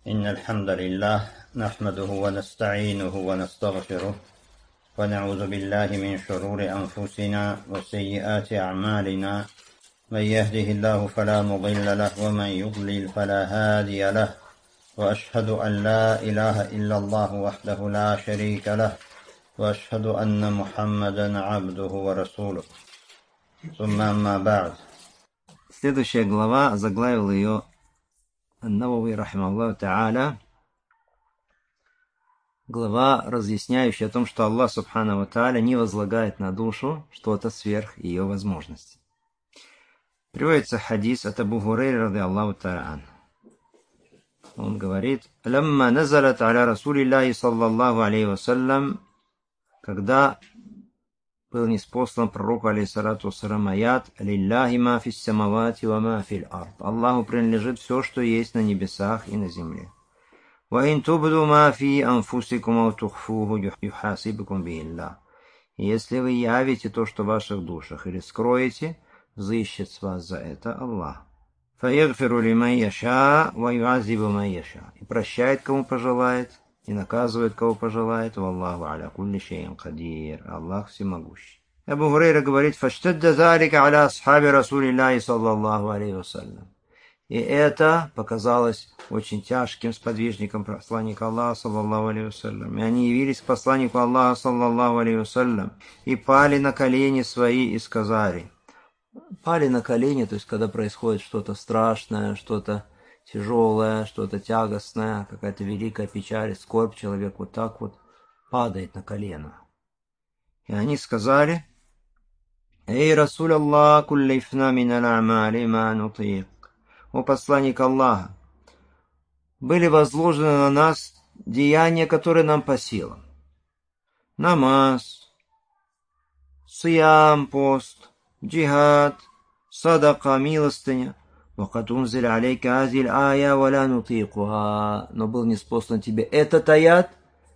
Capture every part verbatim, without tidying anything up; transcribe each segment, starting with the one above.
إن الحمد لله نحمده ونستعينه ونستغفره ونعوذ بالله من شرور أنفسنا وسيئات أعمالنا. من يهده الله فلا مضل له ومن يضلل فلا هادي له، وأشهد أن لا إله إلا الله وحده لا شريك له، وأشهد أن محمدا عبده ورسوله. ثم أما بعد. Следующая глава, заглавил ее Ан-Навави рахимахуллаху та'аля, глава, разъясняющая о том, что Аллах субхану ва та'аля не возлагает на душу что-то сверх ее возможностей. Приводится хадис от Абу Хурайры ради Аллаху та'аля. Он говорит: «Лямма назалат аля Расулиллахи саллаллаху алейхи вассалям», когда был ниспослан пророку алейхиссалату вассалям аят: «Лилляхи ма фис самавати ва ма фил ард». Аллаху принадлежит все, что есть на небесах и на земле. «Ва ин тубду ма фи анфусикум ау тухфуху юхасибкум бихиллах». Если вы явите то, что в ваших душах, или скроете, взыщет с вас за это Аллах. «Фаягфиру лиман яша ва юазибу ман яша». И прощает, кому пожелает, и наказывает, кого пожелает. «Валлаху аля кулли шейин кадир». Аллах всемогущий. Абу Хурайра говорит: «Фаштадда залика аля асхаби Расулиллахи саллаллаху алейхи вассалям». И это показалось очень тяжким сподвижникам посланника Аллаха саллаллаху алейхи вассалям. И они явились к посланнику Аллаха саллаллаху алейхи вассалям и пали на колени свои и сказали. Пали на колени, то есть когда происходит что-то страшное, что-то тяжелое, что-то тягостное, какая-то великая печаль, скорбь, человек вот так вот падает на колено. И они сказали: «Эй, Расуль Аллах, куллифна минал амали ма нутик». О посланник Аллаха, были возложены на нас деяния, которые нам по силам. Намаз, сиям, пост, джихад, садака, милостыня. «Вакад унзиль алейка азиль ая валя нутикуха». Но был ниспослан тебе этот аят,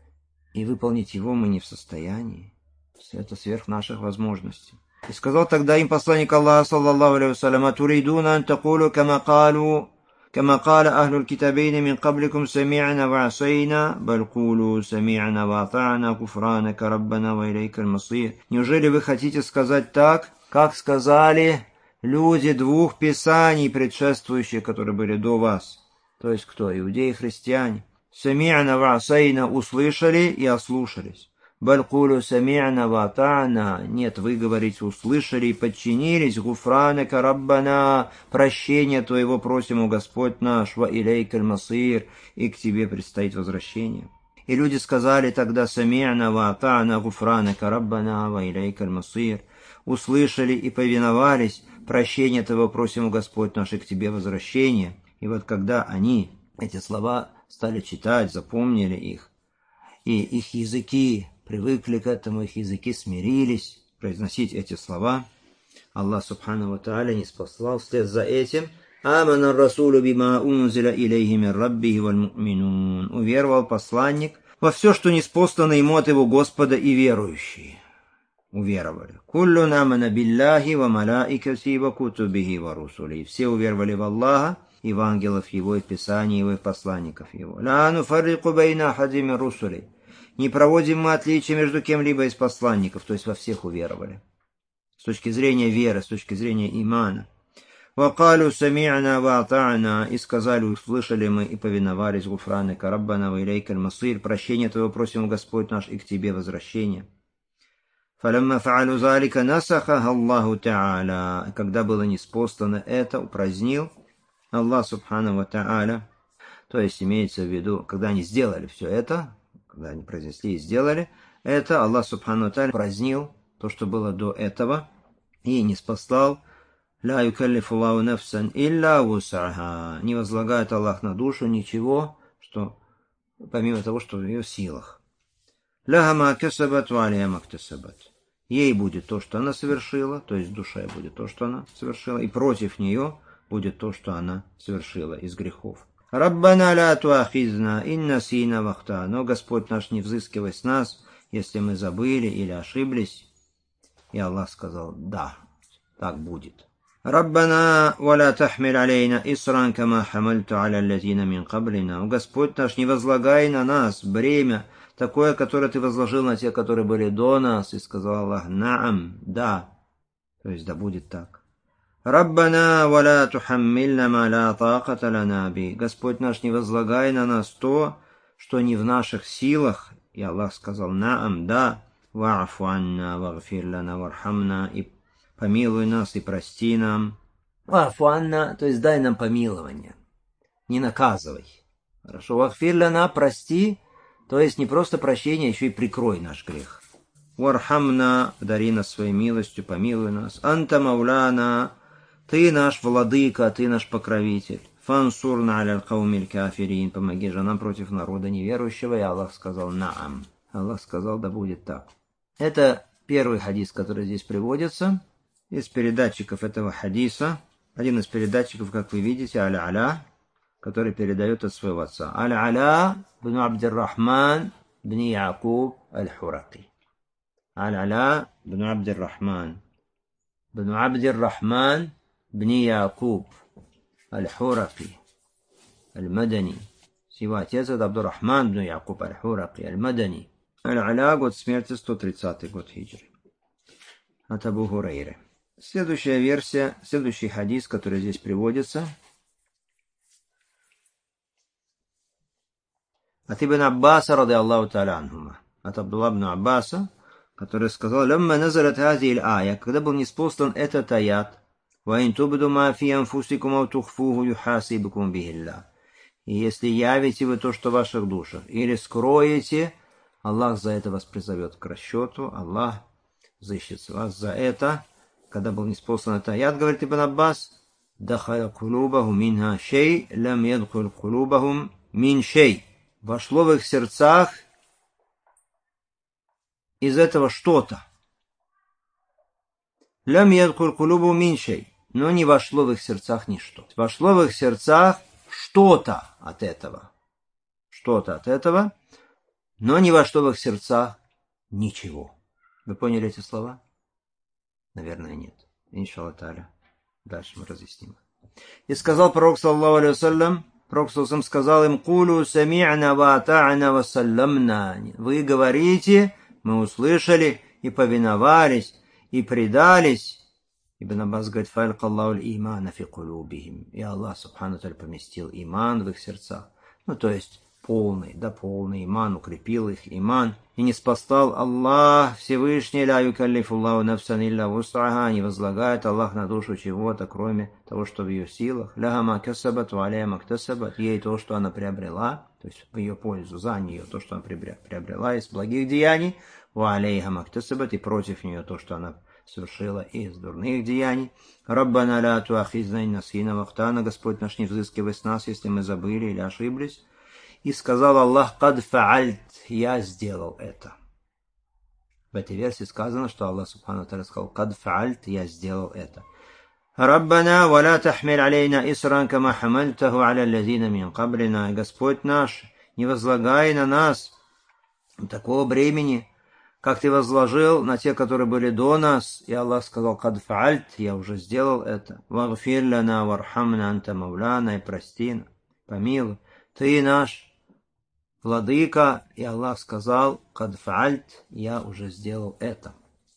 и выполнить его мы не в состоянии. Это сверх наших возможностей. И сказал тогда им посланник Аллаха саллаллаху алейхи вассалям: «Атуридуна ан такулу кама калу, кама каля ахлул китабейни мин кабликум сами'на ва асайна, баль кулу сами'на ва атa'на куфранака раббана ва илейкаль масир». Неужели вы хотите сказать так, как сказали люди двух писаний, предшествующих, которые были до вас? То есть кто? Иудеи и христиане. Сами'на ва асайна, услышали и ослушались. Балькулю сами'на ва атa'на. Нет, вы говорите, услышали и подчинились. Гуфранака раббана. Прощение твоего просим, о Господь наш. Ва илейкаль масир. И к тебе предстоит возвращение. И люди сказали тогда: сами'на ва атa'на гуфранака раббана ва илейкаль масир. Услышали и повиновались. Прощение твоего просим, о Господь наш, и к тебе возвращение. И вот когда они эти слова стали читать, запомнили их, и их языки привыкли к этому, их языки смирились произносить эти слова, Аллах субхану ва та'аля ниспослал вслед за этим: «Амана расулю бима унзиля илейхи мин раббихи валь му'минун». Уверовал посланник во все, что ниспослано ему от его Господа, и верующие уверовали. «Куллун амана билляхи ва малаикати ва кутубихи ва русули». Все уверовали в Аллаха, и в ангелов его, и в Писание его, и в посланников его. «Ла нуфаррику байна ахадин мин русули». Не проводим мы отличия между кем-либо из посланников, то есть во всех уверовали. С точки зрения веры, с точки зрения имана. «Вакалю сами'на ва атa'на». И сказали, услышали мы и повиновались. «Гуфранака раббана ва илейкаль масир». Прощение твоего просим, Господь наш, и к тебе возвращение. «Фалямма фа'алю залика насахаха Аллаху та'аля». Когда было ниспослано это, упразднил Аллах субхану ва та'аля. То есть имеется в виду, когда они сделали все это, когда они произнесли и сделали это, Аллах субхану ва та'аля празднил то, что было до этого, и ниспослал «Ля юкаллифу Аллаху нафсан илля вус'аха». Не возлагает Аллах на душу ничего, что помимо того, что в ее силах. «Ляха ма касабат ва алейха ма ктасабат». Ей будет то, что она совершила, то есть душе будет то, что она совершила, и против нее будет то, что она совершила из грехов. «Раббана ля туахизна инна сина вахта». Но Господь наш, не взыскивай с нас, если мы забыли или ошиблись. И Аллах сказал: да, так будет. Раббана валя тахмиль алейна исран кама хамальту аля лазина мин каблина. Господь наш, не возлагай на нас бремя, такое, которое ты возложил на те, которые были до нас. И сказал Аллах: наам, да. То есть да будет так. Раббана валя тухаммильна ма ла тааката лана би. Господь наш, не возлагай на нас то, что не в наших силах. И Аллах сказал: наам, да. Ва'фу анна вагфир лана вархамна. И помилуй нас и прости нам. Ва'фу анна, то есть дай нам помилование. Не наказывай. Хорошо. Вагфир лана, прости, то есть не просто прощение, еще и прикрой наш грех. Вархамна, дари нас своей милостью, помилуй нас. Анта мауляна, ты наш владыка, ты наш покровитель. Фансурна аля аль-каумиль кафирин, помоги же нам против народа неверующего. И Аллах сказал: наам. Аллах сказал: да будет так. Это первый хадис, который здесь приводится. Из передатчиков этого хадиса, один из передатчиков, как вы видите, Аль-Аля, который передает от своего отца. Аль-Аля бн Абдир-Рахман бн Якуб аль-Хураки. Аль-Аля бн Абдир-Рахман бн Абдир-Рахман бн Якуб аль-Хураки аль-Мадани. Его отец — это Абдур-Рахман бн Якуб аль-Хураки аль-Мадани. Аль-Аля, год смерти сто тридцатый год хиджры. От Абу Хурайры. Следующая версия, следующий хадис, который здесь приводится. От Ибн Аббаса, ради Аллаху та'аля анхума. От Абдулла ибн Аббаса, который сказал: «Лямма назарат хази аль-ая», когда был ниспослан этот аят, «Ва ин тубду ма фи анфусикум ау тухфуху юхасибукум бихилла». И если явите вы то, что в ваших душах, или скроете, Аллах за это вас призовет к расчету, Аллах взыщет вас за это. Когда был ниспослан этот аят, говорит Ибн Аббас, «Дахаля кулубахум минха шей, лям ядхуль кулубахум мин шей». Вошло в их сердцах из этого что-то. «Лям ядхуль кулубахум мин шей», но не вошло в их сердцах ничто. Вошло в их сердцах что-то от этого. Что-то от этого, но не вошло в их сердцах ничего. Вы поняли эти слова? Наверное, нет. Иншаллах та'аля. Дальше мы разъясним. И сказал пророк, саллаллаху алейхи вассалям, пророк саллаллаху сказал им: «Кулу сами'на ва ата'на ва салламна». Вы говорите, мы услышали и повиновались, и предались. Ибн Аббас говорит: «Файлкаллаху аль-имана фи кулубихим». И Аллах, субхану та'аля, поместил иман в их сердцах. Ну, то есть полный, да полный иман, укрепил их иман. И не спасал Аллах Всевышний, ля юкаллифуллаху нафсан илля вус'аха, не возлагает Аллах на душу чего-то, кроме того, что в ее силах. Ляха ма касабат ва алейха ма ктасабат, ей то, что она приобрела, то есть в ее пользу, за нее то, что она приобрела из благих деяний, ва алейха ма ктасабат, и против нее то, что она совершила из дурных деяний. Раббана ля туахизна ин насина вахтана, Господь наш, не взыскивай с нас, если мы забыли или ошиблись. И сказал Аллах: «Кад фаальт», я сделал это. В этой версии сказано, что Аллах субхану та'аля сказал: «Кад фаальт», я сделал это. Раббана ва ла тахмиль алейна исран кама хамальтаху аля лазина мин каблина. Господь наш, не возлагай на нас такого бремени, как ты возложил на те, которые были до нас. И Аллах сказал: «Кад фаальт», я уже сделал это. Вагфир лана вархамна анта мауляна, и прости, помилуй, ты наш владыка. И Аллах сказал: «Кад фаальт», я уже сделал это.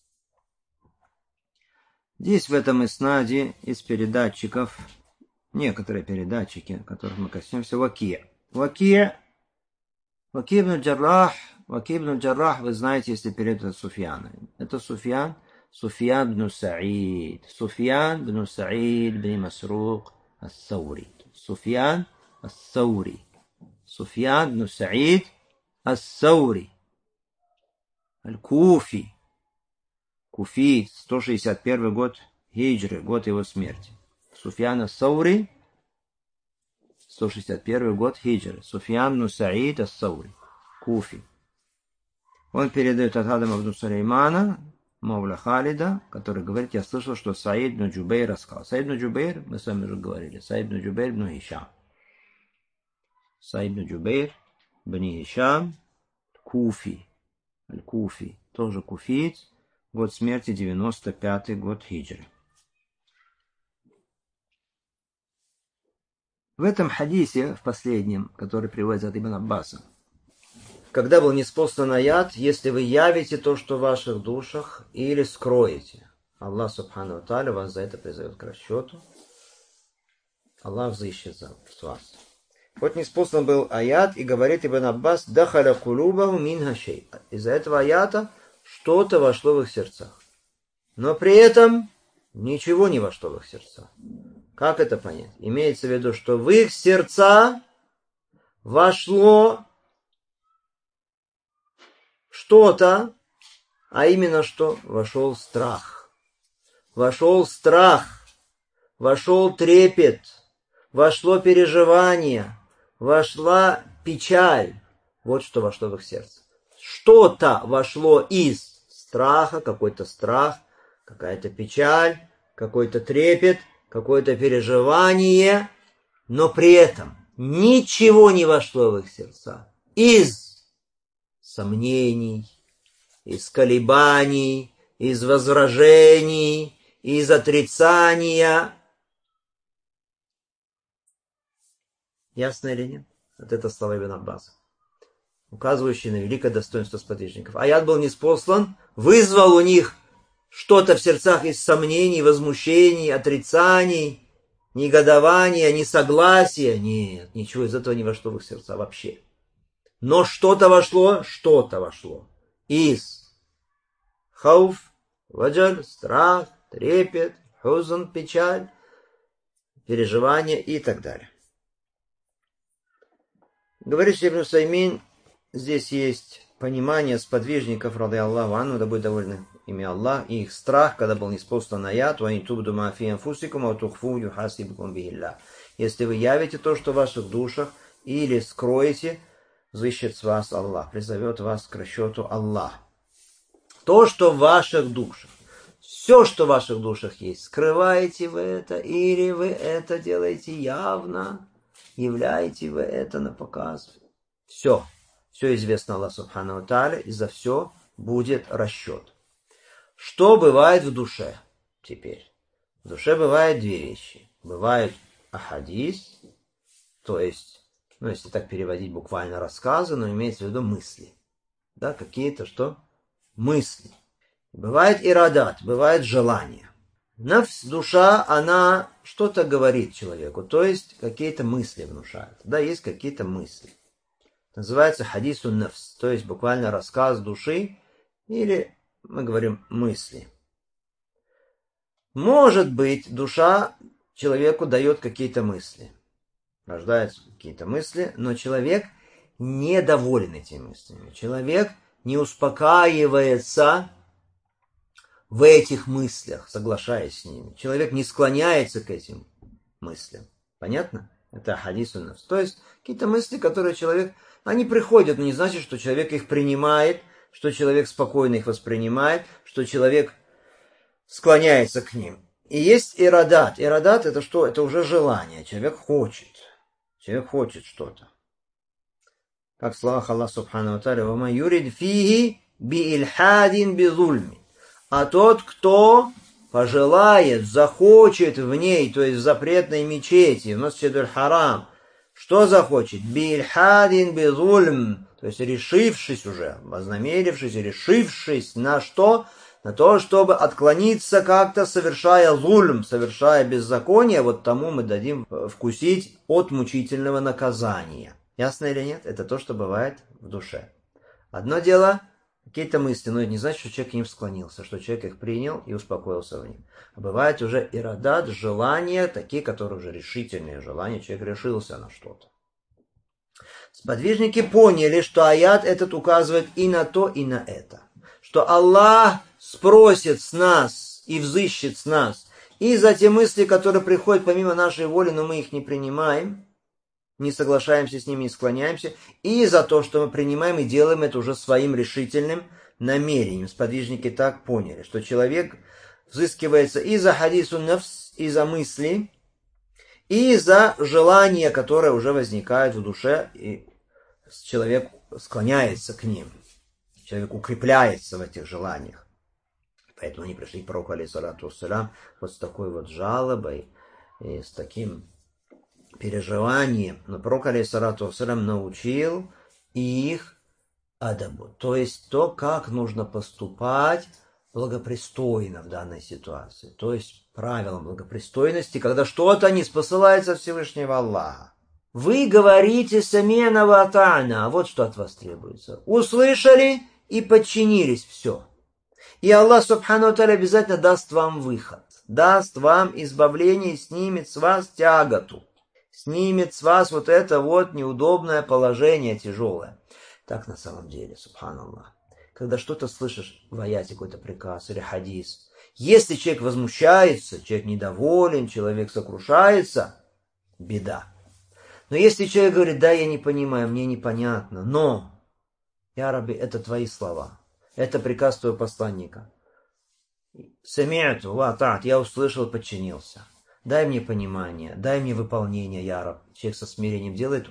Здесь в этом иснаде из передатчиков, некоторые передатчики, которых мы коснемся, Вакия. Вакия, Вакия ибн Джаррах, Вакия ибн Джаррах, вы знаете, если перед это Суфьяна. Это Суфьян, Суфьян бн Саид. Суфьян бн Саид бн Масрук ас-Саури. Суфьян ас-Саури. Суфьян бн Саид ас-Саури. Аль-Куфи. Куфи, сто шестьдесят первый год хиджры, год его смерти. Суфьян ас-Саури, сто шестьдесят первый год хиджры. Суфьян бн Саид ас-Саури. Куфи. Он передает от Адама ибн Сулеймана, Мауля Халида, который говорит: я слышал, что Саид бн Джубейр рассказал. Саид бн Джубейр, мы с вами уже говорили, Саид бн Джубейр бн Хишам. Саид бн Джубейр бн Хишам, Куфи, Аль-Куфи, тоже куфиец, год смерти девяносто пятый год хиджры. В этом хадисе, в последнем, который приводится от Ибн Аббаса, когда был ниспослан аят, если вы явите то, что в ваших душах, или скроете, Аллах Субхану ва Тааля вас за это призовет к расчету. Аллах взыщет за вас. Вот ниспослан был аят, и говорит Ибн Аббас, дахаля кулубаху минха шей. Из-за этого аята что-то вошло в их сердцах. Но при этом ничего не вошло в их сердца. Как это понять? Имеется в виду, что в их сердца вошло что-то, а именно что? Вошел страх. Вошел страх, вошел трепет, вошло переживание, вошла печаль. Вот что вошло в их сердце. Что-то вошло из страха, какой-то страх, какая-то печаль, какой-то трепет, какое-то переживание, но при этом ничего не вошло в их сердца. Из сомнений, из колебаний, из возражений, из отрицания. Ясно или нет? Вот это слова Ибн Аббаса, указывающие на великое достоинство сподвижников. Аят был ниспослан, вызвал у них что-то в сердцах из сомнений, возмущений, отрицаний, негодования, несогласия. Нет, ничего из этого не вошло в их сердца вообще. Но что-то вошло, что-то вошло из хауф, ваджаль, страх, трепет, хузн, печаль, переживания и так далее. Говорит Ибн Усаймин, здесь есть понимание сподвижников, ради Аллаху анху, да будет довольны ими Аллах, и их страх, когда был ниспослан аят, «Ва ин тубду ма фи анфусикум, ва тухфу юхасибкум бихилля». Если вы явите то, что в ваших душах, или скроете, взыщет с вас Аллах, призовет вас к расчету Аллах. То, что в ваших душах, все, что в ваших душах есть, скрываете вы это, или вы это делаете явно, являете вы это на показ. Все. Все известно Аллаху Субхану ва Тааля, и за все будет расчет. Что бывает в душе теперь? В душе бывают две вещи. Бывает ахадис, то есть, ну, если так переводить буквально рассказы, но имеется в виду мысли. Да, какие-то что? Мысли. Бывает ирадат, бывает желание. Нафс, душа, она что-то говорит человеку, то есть какие-то мысли внушает. Да, есть какие-то мысли. Называется хадису нафс, то есть буквально рассказ души, или мы говорим мысли. Может быть, душа человеку дает какие-то мысли. Рождаются какие-то мысли, но человек недоволен этими мыслями. Человек не успокаивается в этих мыслях, соглашаясь с ними. Человек не склоняется к этим мыслям. Понятно? Это хадису нафс. То есть какие-то мысли, которые человек... Они приходят, но не значит, что человек их принимает, что человек спокойно их воспринимает, что человек склоняется к ним. И есть ирадат. Ирадат это что? Это уже желание. Человек хочет. Человек хочет что-то. Как в словах Аллаха Субхану ва Тааля, «Ва ма юрид фиги би ильхадин би зульми». А тот, кто пожелает, захочет в ней, то есть в запретной мечети, в Масджидуль Харам, что захочет? Бильхадин безульм, то есть решившись уже, вознамерившись, решившись на что? На то, чтобы отклониться как-то, совершая зульм, совершая беззаконие, вот тому мы дадим вкусить от мучительного наказания. Ясно или нет? Это то, что бывает в душе. Одно дело, какие-то мысли, но это не значит, что человек к ним склонился, что человек их принял и успокоился в них. А бывает уже ирадат, желания, такие, которые уже решительные желания, человек решился на что-то. Сподвижники поняли, что аят этот указывает и на то, и на это. Что Аллах спросит с нас и взыщет с нас и за те мысли, которые приходят помимо нашей воли, но мы их не принимаем, не соглашаемся с ними, не склоняемся, и за то, что мы принимаем и делаем это уже своим решительным намерением. Сподвижники так поняли, что человек взыскивается и за хадису нафс, и за мысли, и за желания, которые уже возникают в душе, и человек склоняется к ним. Человек укрепляется в этих желаниях. Поэтому они пришли к пророку, алейхиссалату вассалям, вот с такой вот жалобой, и с таким переживанием. Но пророк, алейхиссалату вассалям, научил их адабу, то есть то, как нужно поступать благопристойно в данной ситуации. То есть правилам благопристойности, когда что-то не спосылается Всевышнего Аллаха. Вы говорите «сами'на ва атa'на», а вот что от вас требуется. Услышали и подчинились, все. И Аллах Субхану ва Тааля обязательно даст вам выход, даст вам избавление, снимет с вас тяготу, снимет с вас вот это вот неудобное положение, тяжелое. Так на самом деле, субханаллах. Когда что-то слышишь в аяте, какой-то приказ или хадис, если человек возмущается, человек недоволен, человек сокрушается, беда. Но если человек говорит, да, я не понимаю, мне непонятно, но, я Рабби, это твои слова, это приказ твоего посланника. Сами'ту ва атa'ту, я услышал, подчинился. Дай мне понимание, дай мне выполнение, я Раб. Человек со смирением делает.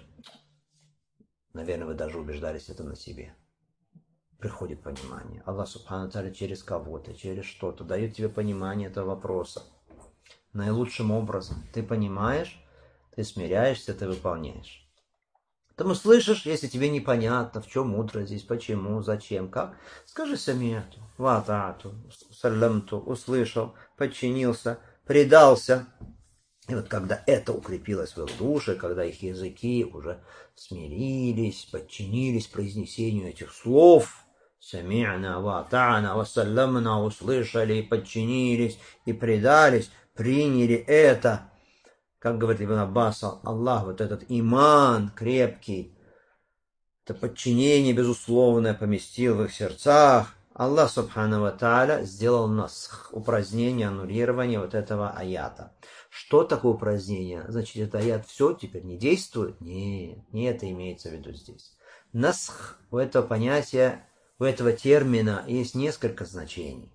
Наверное, вы даже убеждались это на себе. Приходит понимание. Аллах Субхану ва Тааля через кого-то, через что-то дает тебе понимание этого вопроса. Наилучшим образом. Ты понимаешь, ты смиряешься, ты выполняешь. Потому слышишь, если тебе непонятно, в чем мудрость здесь, почему, зачем, как, скажи сами'ту ва атa'ту, саллямту, услышал, подчинился, предался. И вот когда это укрепилось в их душе, когда их языки уже смирились, подчинились произнесению этих слов, сами'на ва атa'на ва саллямна, услышали, подчинились и предались, приняли это, как говорит Ибн Аббас, Аллах, вот этот иман крепкий, это подчинение безусловное поместил в их сердцах, Аллах Субхану ва Тааля сделал насх, упразднение, аннулирование вот этого аята. Что такое упразднение? Значит, этот аят все теперь не действует? Нет, не это имеется в виду здесь. Насх, у этого понятия, у этого термина есть несколько значений.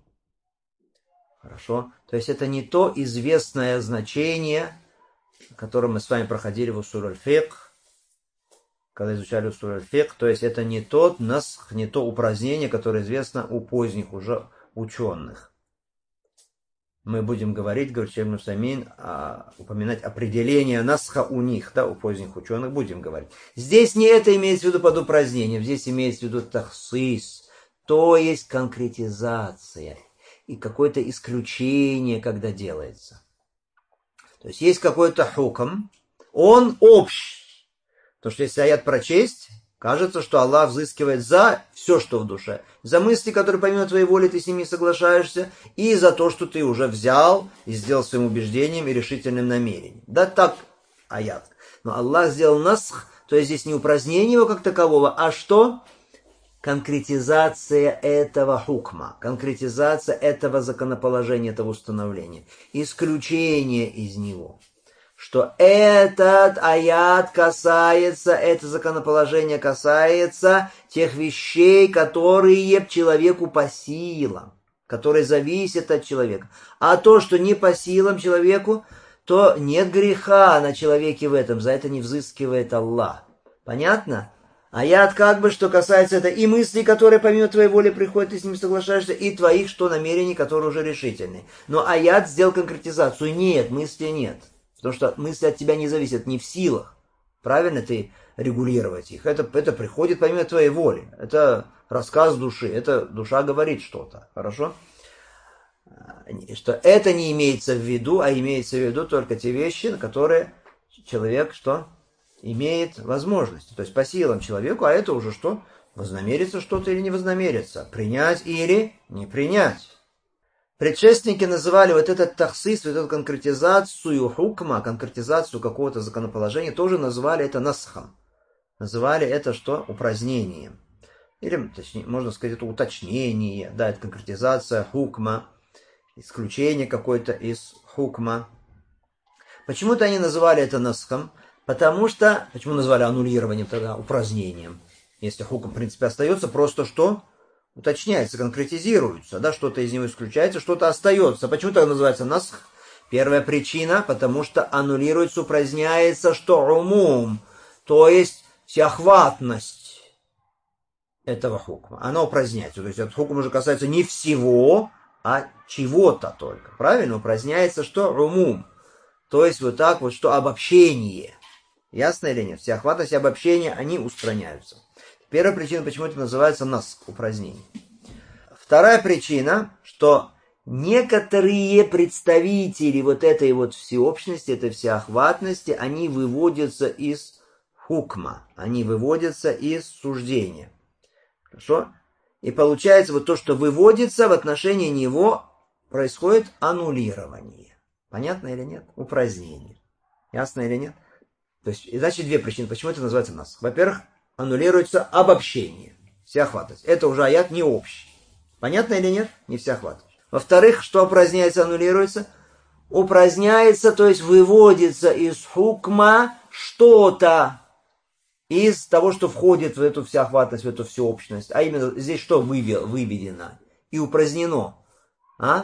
Хорошо? То есть это не то известное значение, которое мы с вами проходили в усуль аль-фикх, когда изучали усуль аль-фикх, то есть это не тот насх, не то упразднение, которое известно у поздних уже ученых. Мы будем говорить, говорит Шейх Ибн Усаймин, а, упоминать определение насха у них, да, у поздних ученых будем говорить. Здесь не это имеется в виду под упразднением, здесь имеется в виду тахсис, то есть конкретизация и какое-то исключение, когда делается. То есть есть какой-то хукм, он общий. Потому что если аят прочесть, кажется, что Аллах взыскивает за все, что в душе. За мысли, которые помимо твоей воли ты с ними соглашаешься, и за то, что ты уже взял и сделал своим убеждением и решительным намерением. Да так аят. Но Аллах сделал насх, то есть здесь не упразднение его как такового, а что? Конкретизация этого хукма, конкретизация этого законоположения, этого установления, исключение из него. Что этот аят касается, это законоположение касается тех вещей, которые человеку по силам, которые зависят от человека. А то, что не по силам человеку, то нет греха на человеке в этом, за это не взыскивает Аллах. Понятно? Аят как бы, что касается это и мыслей, которые помимо твоей воли приходят, ты с ними соглашаешься, и твоих, что намерений, которые уже решительные. Но аят сделал конкретизацию. Нет, мысли нет. Потому что мысли от тебя не зависят, не в силах. Правильно ты регулировать их. Это, это приходит помимо твоей воли. Это рассказ души. Это душа говорит что-то. Хорошо? Что это не имеется в виду, а имеется в виду только те вещи, на которые человек что? Имеет возможность. То есть по силам человеку, а это уже что? Вознамерится что-то или не вознамерится. Принять или не принять. Предшественники называли вот этот тахсис, вот эту конкретизацию хукма, конкретизацию какого-то законоположения, тоже называли это насхом. Называли это что? Упразднением. Или, точнее, можно сказать, это уточнение, да, это конкретизация хукма, исключение какое-то из хукма. Почему-то они называли это насхом, потому что, почему назвали аннулированием тогда, упразднением? Если хукм, в принципе, остается, просто что? Уточняется, конкретизируется, да, что-то из него исключается, что-то остается. Почему так называется насх? Первая причина, потому что аннулируется, упраздняется, что умум, то есть всеохватность этого хукма. Она упраздняется, то есть этот хукм уже касается не всего, а чего-то только. Правильно? Упраздняется, что умум, то есть вот так вот, что обобщение. Ясно или нет? Всеохватность и обобщение, они устраняются. Первая причина, почему это называется насх, упразднение. Вторая причина, что некоторые представители вот этой вот всеобщности, этой всеохватности, они выводятся из хукма, они выводятся из суждения. Хорошо? И получается вот то, что выводится, в отношении него происходит аннулирование. Понятно или нет? Упразднение. Ясно или нет? То есть, и значит, две причины, почему это называется насх. Во-первых, аннулируется обобщение, всеохватность. Это уже аят не общий. Понятно или нет? Не всеохватность. Во-вторых, что упраздняется, аннулируется? Упраздняется, то есть выводится из хукма что-то из того, что входит в эту всеохватность, в эту всеобщность. А именно здесь что выведено и упразднено? А?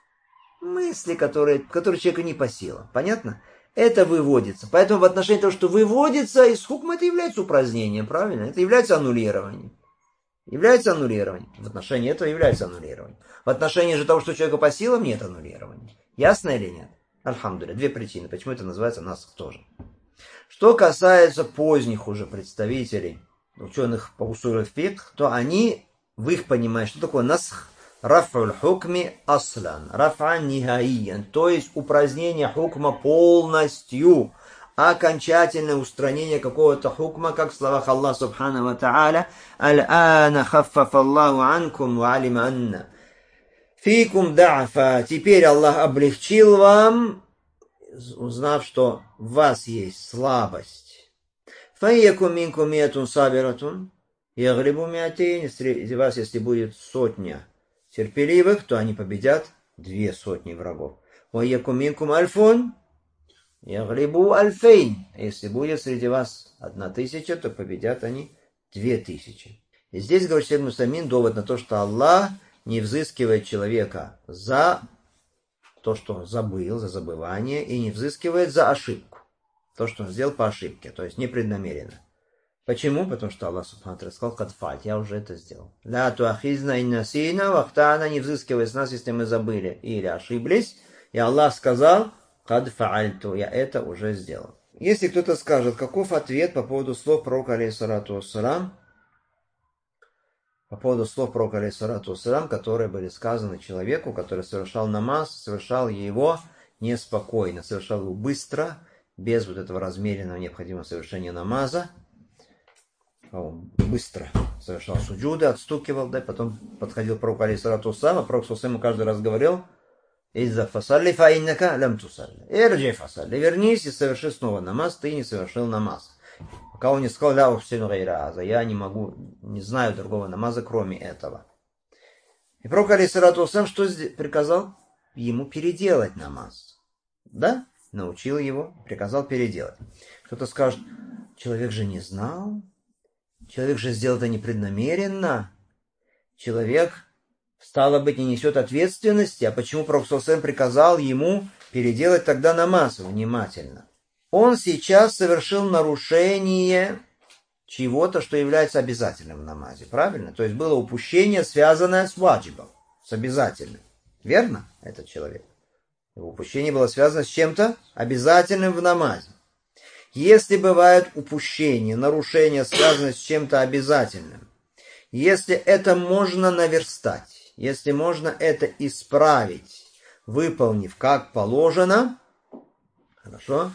Мысли, которые, которые человеку не по силам. Понятно? Это выводится. Поэтому в отношении того, что выводится из хукма, это является упразднением, правильно? Это является аннулированием. Является аннулированием. В отношении этого является аннулированием. В отношении же того, что человеку по силам, нет аннулирования. Ясно или нет? Альхамдулилля. Две причины, почему это называется насх тоже. Что касается поздних уже представителей, ученых по усуль аль-фикх, то они, в их понимании, что такое насх? Раф'уль хукми аслан, раф'ан нихаиян, то есть упразднение хукма полностью, окончательное устранение какого-то хукма, как в словах Аллаха субхану ва та'аля, аль-ана хаффафа Аллаху анкум ва алима анна фикум да'фа, теперь Аллах облегчил вам, узнав, что в вас есть слабость. Файякум минкум миатун сабиратун, яглибу миатейн, среди вас, если будет сотня терпеливых, то они победят две сотни врагов. Вайякум минкум альфун, яглибу альфейн, если будет среди вас одна тысяча, то победят они две тысячи. И здесь, говорит Шейх Мусамин, довод на то, что Аллах не взыскивает человека за то, что он забыл, за забывание, и не взыскивает за ошибку. То, что он сделал по ошибке, то есть непреднамеренно. Почему? Потому что Аллах Субхану ва сказал, «Кадфаль, я уже это сделал». «Ля туахизна иннасина вахтана», не взыскивай с нас, если мы забыли или ошиблись. И Аллах сказал, «Кадфаальту», я это уже сделал. Если кто-то скажет, каков ответ по поводу слов пророка, алейхиссалату вассалам, по поводу слов пророка, алейхиссалату вассалам, которые были сказаны человеку, который совершал намаз, совершал его неспокойно, совершал его быстро, без вот этого размеренного необходимого совершения намаза. Он быстро совершал суджуды, отстукивал, да, потом подходил к пророку, алейхиссалату вассалам, а пророк ему каждый раз говорил, «Изза фасалли фаиннака лям тусалли». «Ирджи фасалли», вернись и соверши снова намаз, ты не совершил намаз. Пока он не сказал, «Ля ухсину гайра аза», я не могу, не знаю другого намаза, кроме этого. И пророк, алейхиссалату вассалам, что приказал? Ему переделать намаз. Да? Научил его, приказал переделать. Кто-то скажет, человек же не знал, человек же сделал это непреднамеренно, человек, стало быть, не несет ответственности, а почему пророк ﷺ приказал ему переделать тогда намаз? Внимательно. Он сейчас совершил нарушение чего-то, что является обязательным в намазе, правильно? То есть было упущение, связанное с ваджибом, с обязательным. Верно? Этот человек. Его упущение было связано с чем-то обязательным в намазе. Если бывают упущения, нарушения, связанные с чем-то обязательным, если это можно наверстать, если можно это исправить, выполнив как положено, хорошо,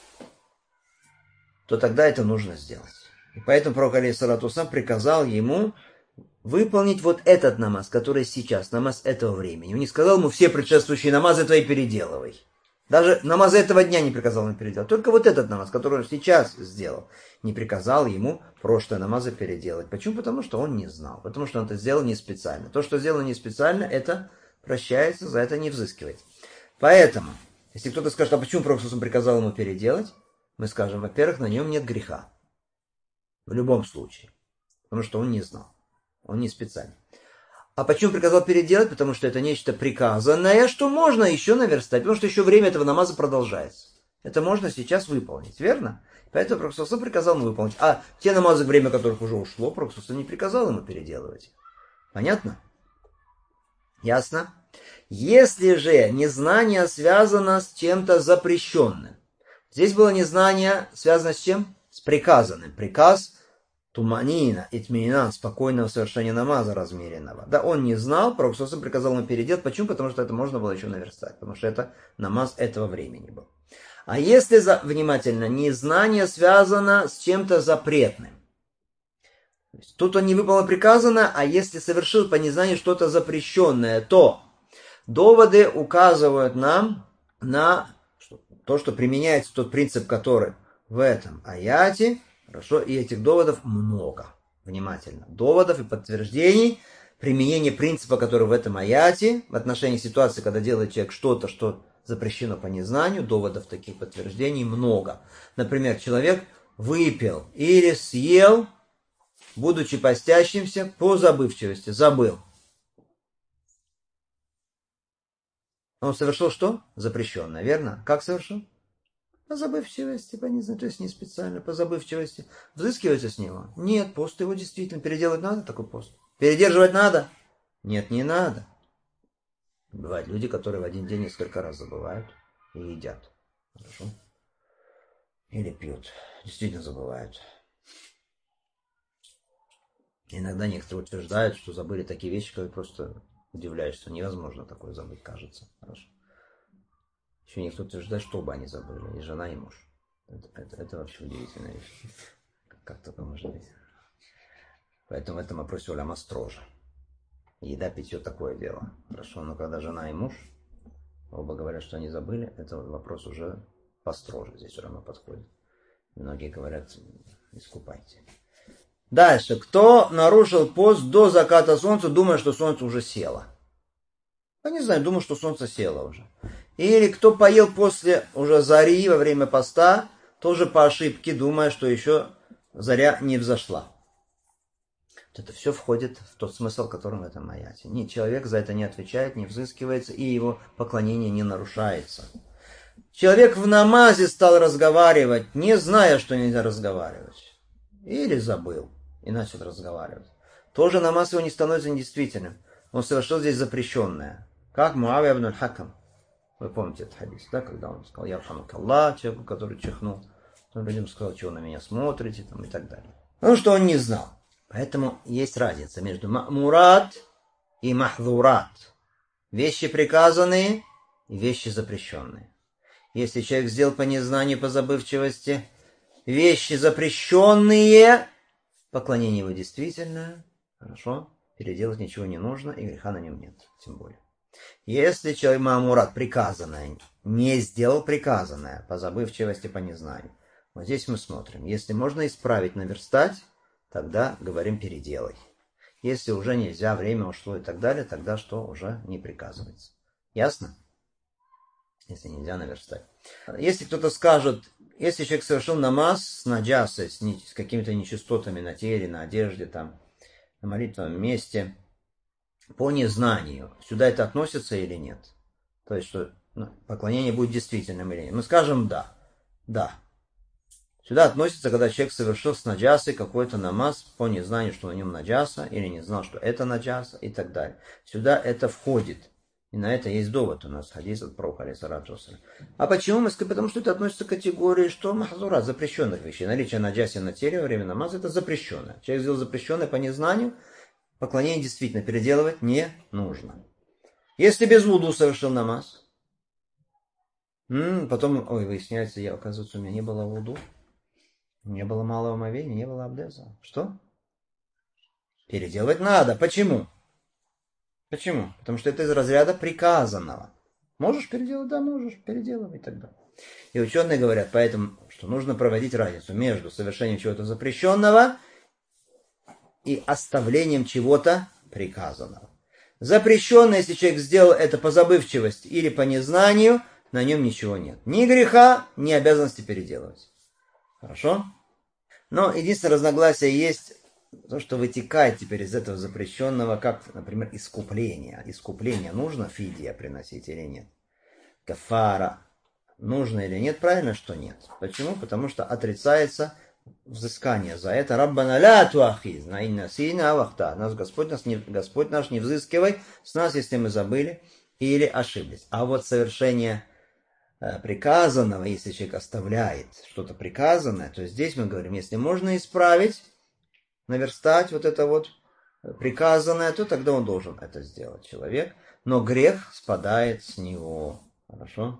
то тогда это нужно сделать. И поэтому пророк, алейхиссалату вассалам, приказал ему выполнить вот этот намаз, который сейчас, намаз этого времени. Он не сказал ему, все предшествующие намазы твои переделывай. Даже намаз этого дня не приказал ему переделать. Только вот этот намаз, который он сейчас сделал, не приказал ему прошлые намазы переделать. Почему? Потому что он не знал. Потому что он это сделал не специально. То, что сделано не специально, это прощается, за это не взыскивается. Поэтому, если кто-то скажет, а почему пророк приказал ему переделать, мы скажем, во-первых, на нем нет греха. В любом случае. Потому что он не знал. Он не специально. А почему приказал переделать? Потому что это нечто приказанное, что можно еще наверстать. Потому что еще время этого намаза продолжается. Это можно сейчас выполнить. Верно? Поэтому пророк ﷺ приказал ему выполнить. А те намазы, время которых уже ушло, пророк ﷺ не приказал ему переделывать. Понятно? Ясно? Если же незнание связано с чем-то запрещенным, Здесь было незнание, связано с чем? С приказанным. Приказ туманина, итминан, спокойного совершения намаза размеренного. Да, он не знал, Пророк ﷺ приказал ему переделать. Почему? Потому что это можно было еще наверстать. Потому что это намаз этого времени был. А если, за, внимательно, незнание связано с чем-то запретным. Тут он не выполнил приказано, а если совершил по незнанию что-то запрещенное, то доводы указывают нам на то, что применяется тот принцип, который в этом аяте. Хорошо, и этих доводов много. Внимательно. Доводов и подтверждений применения принципа, который в этом аяте, в отношении ситуации, когда делает человек что-то, что запрещено по незнанию, доводов таких подтверждений много. Например, человек выпил или съел, будучи постящимся, по забывчивости, забыл. Он совершил что? Запрещенное, верно? Как совершил? По забывчивости, по незнанию, то есть не специально, по забывчивости. Взыскивается с него? Нет, пост его действительно переделать надо, такой пост. Передерживать надо? Нет, не надо. Бывают люди, которые в один день несколько раз забывают и едят. Хорошо? Или пьют. Действительно забывают. Иногда некоторые утверждают, что забыли такие вещи, которые просто удивляешься, что невозможно такое забыть, кажется. Хорошо. Еще некоторые утверждают, что оба они забыли, и жена, и муж. Это, это, это вообще удивительная вещь. Как такое может быть? Поэтому в этом вопросе уляма строже. Еда, питье такое дело. Хорошо, но когда жена и муж оба говорят, что они забыли, это вопрос уже построже. Здесь уляма подходит. Многие говорят, искупайте. Дальше. Кто нарушил пост до заката солнца, думая, что солнце уже село? Я не знаю, думаю, что солнце село уже. Или кто поел после уже зари во время поста, тоже по ошибке, думая, что еще заря не взошла. Вот это все входит в тот смысл, который в этом аяте. Ни человек за это не отвечает, не взыскивается, и его поклонение не нарушается. Человек в намазе стал разговаривать, не зная, что нельзя разговаривать. Или забыл и начал разговаривать. Тоже намаз его не становится недействительным. Он совершил здесь запрещенное. Как Муавия ибн аль-Хакам. Вы помните этот хадис, да, когда он сказал, я рахамак Аллах, человеку, который чихнул. Он людям сказал, чего вы на меня смотрите, там, и так далее. Ну, что он не знал. Поэтому есть разница между мурат и махдурат. Вещи приказанные и вещи запрещенные. Если человек сделал по незнанию, по забывчивости, вещи запрещенные, поклонение его действительно, хорошо, переделать ничего не нужно, и греха на нем нет, тем более. Если человек маамурат, приказанное, не сделал приказанное по забывчивости, по незнанию, вот здесь мы смотрим. Если можно исправить, наверстать, тогда говорим переделай. Если уже нельзя, время ушло и так далее, тогда что уже не приказывается. Ясно? Если нельзя наверстать. Если кто-то скажет, если человек совершил намаз с наджасой, с, не, с какими-то нечистотами на теле, на одежде, там, на молитвенном месте, по незнанию, сюда это относится или нет? То есть, что ну, поклонение будет действительным или нет? Мы скажем да. Да. Сюда относится, когда человек совершил с наджасой какой-то намаз по незнанию, что на нем наджаса, или не знал, что это наджаса, и так далее. Сюда это входит. И на это есть довод у нас, хадис от пророка, алейхиссалату вассалям. А почему мы сказали? Потому что это относится к категории, что махзурат, запрещенных вещей. Наличие наджаси на теле во время намаза, это запрещенное. Человек сделал запрещенное по незнанию, поклонение действительно переделывать не нужно. Если без вуду совершил намаз, м-м, потом, ой, выясняется, я, оказывается, у меня не было вуду, не было малого омовения, не было абдеза. Что? Переделывать надо. Почему? Почему? Потому что это из разряда приказанного. Можешь переделать? Да, можешь, переделывай тогда. И ученые говорят, поэтому, что нужно проводить разницу между совершением чего-то запрещенного и оставлением чего-то приказанного. Запрещенное, если человек сделал это по забывчивости или по незнанию, на нем ничего нет. Ни греха, ни обязанности переделывать. Хорошо? Но единственное разногласие есть то, что вытекает теперь из этого запрещенного, как, например, искупление. Искупление нужно фидия приносить или нет? Кафара нужно или нет? Правильно, что нет. Почему? Потому что отрицается взыскание за это. Раббана ля туахизна инна сина авахта. Нас Господь, нас не, Господь наш не взыскивай с нас, если мы забыли или ошиблись. А вот совершение приказанного, если человек оставляет что-то приказанное, то здесь мы говорим, если можно исправить, наверстать вот это вот приказанное, то тогда он должен это сделать, человек. Но грех спадает с него. Хорошо?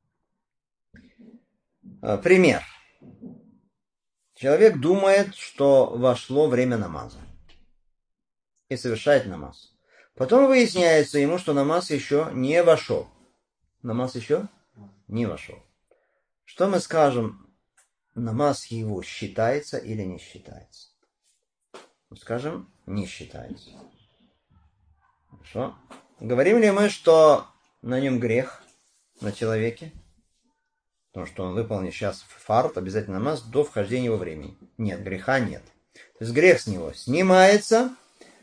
Пример. Человек думает, что вошло время намаза. И совершает намаз. Потом выясняется ему, что намаз еще не вошел. Намаз еще не вошел. Что мы скажем? Намаз его считается или не считается? Скажем, не считается. Хорошо. Говорим ли мы, что на нем грех, на человеке? Потому что он выполнит сейчас фард, обязательно намаз, до вхождения его времени. Нет, греха нет. То есть грех с него снимается,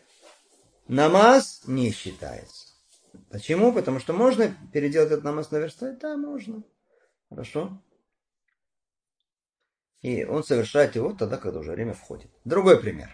намаз не считается. Почему? Потому что можно переделать этот намаз, наверстать? Да, можно. Хорошо. И он совершает его тогда, когда уже время входит. Другой пример.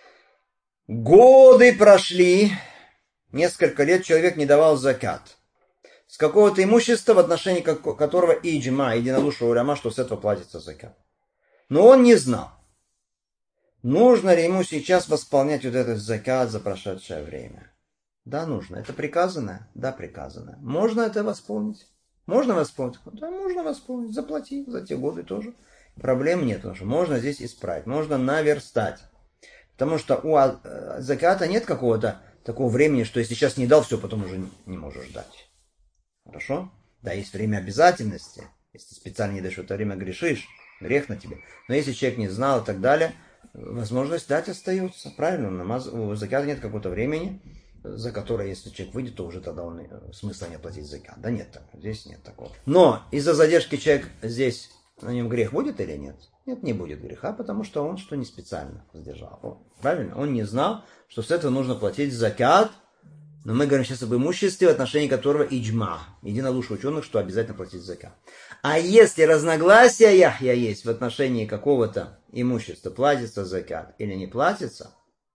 Годы прошли, несколько лет человек не давал закат. С какого-то имущества, в отношении которого иджма, единодушие уляма, что с этого платится закат. Но он не знал, нужно ли ему сейчас восполнять вот этот закат за прошедшее время. Да, нужно. Это приказано? Да, приказано. Можно это восполнить? Можно восполнить? Да, можно восполнить. Заплати за те годы тоже. Проблем нет, потому что можно здесь исправить. Можно наверстать. Потому что у заката нет какого-то такого времени, что если сейчас не дал, все, потом уже не можешь дать. Хорошо? Да, есть время обязательности. Если специально не даешь в это время, грешишь. Грех на тебе. Но если человек не знал и так далее, возможность дать остается. Правильно? Намаз... У заката нет какого-то времени, за которое, если человек выйдет, то уже тогда он смысла не оплатить закат. Да нет, здесь нет такого. Но из-за задержки человек здесь, на нем грех будет или нет? Нет, не будет греха, потому что он что не специально задержал. Правильно? Он не знал, что с этого нужно платить закат. Но мы говорим сейчас об имуществе, в отношении которого иджма, единодушие ученых, что обязательно платить закат. А если разногласия яхья есть в отношении какого-то имущества, платится закат или не платится,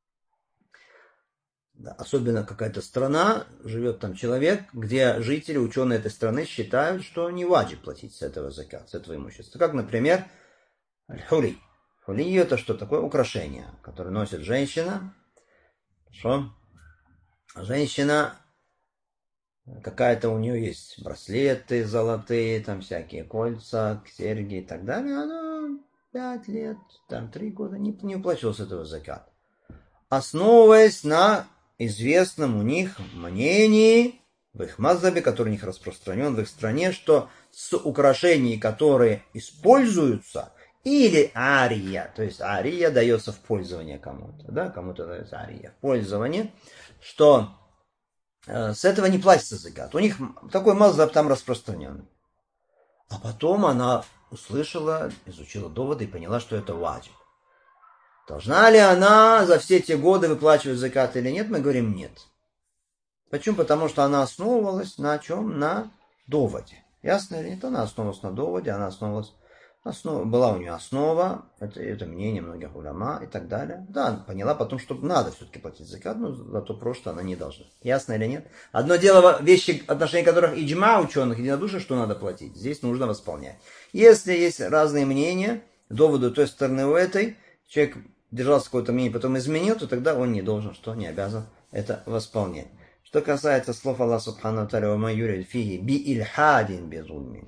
да, особенно какая-то страна, живет там человек, где жители, ученые этой страны считают, что не ваджиб платить с этого закат, с этого имущества. Как, например, хули. Хули это что такое? Украшение, которое носит женщина. Хорошо? Женщина, какая-то у нее есть браслеты золотые, там всякие кольца, серьги и так далее. Она пять лет, там три года не, не уплачивала с этого закат. Основываясь на известном у них мнении, в их мазхабе, который у них распространен в их стране, что с украшений, которые используются, или ария, то есть ария дается в пользование кому-то, да, кому-то дается ария в пользование, что э, с этого не платится закат. У них такой мазхаб там распространен. А потом она услышала, изучила доводы и поняла, что это ваджиб. Должна ли она за все те годы выплачивать закат или нет? Мы говорим нет. Почему? Потому что она основывалась на чем? На доводе. Ясно или нет? Она основывалась на доводе, она основывалась, основа, была у нее основа, это, это мнение многих уляма и так далее. Да, поняла потом, что надо все-таки платить закат, но зато просто она не должна. Ясно или нет? Одно дело, вещи, отношения которых иджма ученых, единодушие, что надо платить. Здесь нужно восполнять. Если есть разные мнения, доводы той стороны у этой, человек держался какое-то мнение, потом изменил, то тогда он не должен, что не обязан это восполнять. Что касается слов Аллаха Субхану Тааля, «Ва юрид фиги би ильхадин безульми».